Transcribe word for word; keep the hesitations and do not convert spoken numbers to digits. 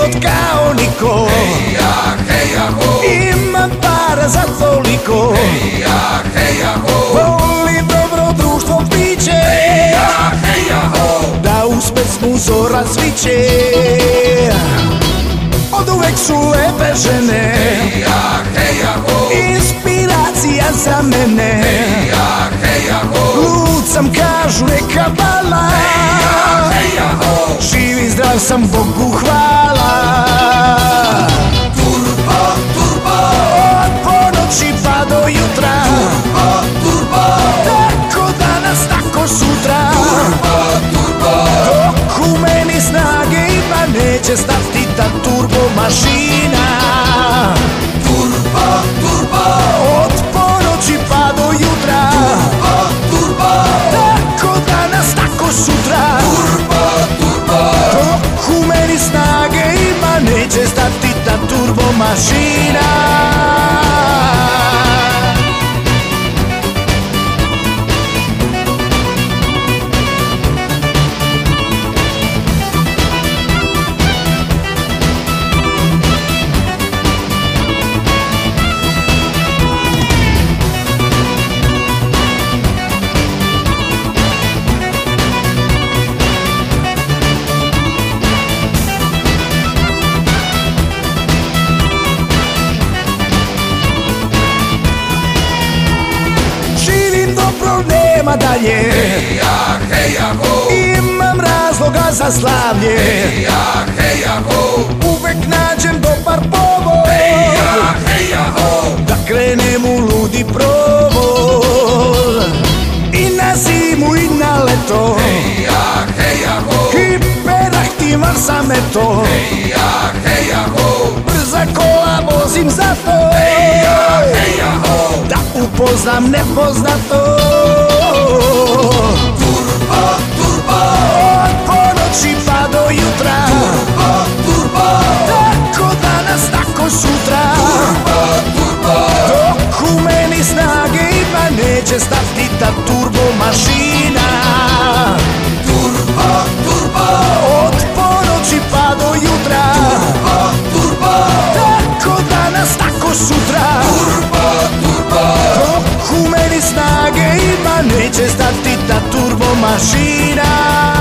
život kao niko. Hej ja, hej ja ho, Imam para za toliko. hej ja, hej ja ho, Volim dobro društvo piće. hej ja, hej ja ho, Da uz pesmu zora sviće. Od uvek su lepe žene. hej ja, hej ja ho, Inspiracija za mene. hej ja, hej ja ho, Lud sam kažu neka bala. hej ja ho, Živ i zdrav sam, Bogu hvala. turbo, turbo, Od ponoći pa do jutra. turbo, turbo, Tako danas, tako sutra. turbo, turbo, Dok u meni snage ima, neće stati ta turbo mašina. turbo, turbo, Od ponoći pa do jutra. turbo, turbo, Tako danas, tako sutra. turbo, turbo, Dok u meni snage ima, neće stati ta turbo mašina. Živim dobro, nema dalje. hej ja, hej ja ho, Imam razloga za slavlje. hej ja, hej ja ho, Uvek nađem dobar povod hej ja, hej ja ho, da krenem u ludi provod. I na zimu i na leto. hej ja, hej ja ho, I perahtivan sam eto. hej ja, hej ja ho, Brza kola vozim zato. hej ja, hej ja ho, Da upoznam nepoznato. turbo, turbo, Od ponoći pa do jutra. turbo, turbo, Tako danas, tako sutra. turbo, turbo, Dok u meni snage ima, neće stati ta turbo mašina. turbo, turbo, Od ponoći pa do jutra. turbo, turbo, Tako danas, tako sutra. turbo, turbo, Dok u meni snage ima, neće stati ta turbo mašina.